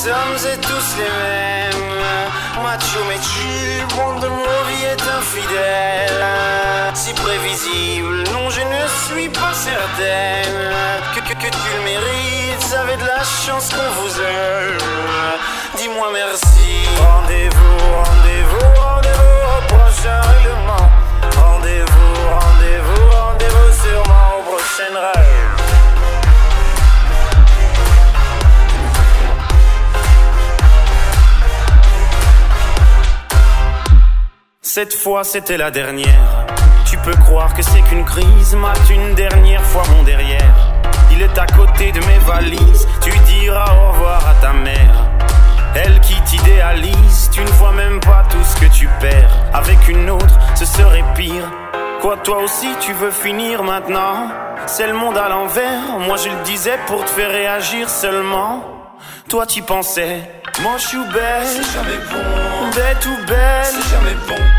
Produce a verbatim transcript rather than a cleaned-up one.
sommes et tous les mêmes. Macho mais tu, monde de mon vie est infidèle. Si prévisible, non je ne suis pas certaine que, que, que tu le mérites, vous avez de la chance qu'on vous aime. Dis-moi merci. Rendez-vous, rendez-vous, rendez-vous au prochain règlement. Rendez-vous, rendez-vous, rendez-vous sûrement au prochain rêve. Cette fois c'était la dernière. Tu peux croire que c'est qu'une crise, mate une dernière fois mon derrière. Il est à côté de mes valises, tu diras au revoir à ta mère. Elle qui t'idéalise, tu ne vois même pas tout ce que tu perds. Avec une autre, ce serait pire. Quoi, toi aussi tu veux finir maintenant? C'est le monde à l'envers, moi je le disais pour te faire réagir seulement. Toi t'y pensais, moche ou belle, c'est jamais bon. Bête ou belle, c'est jamais bon.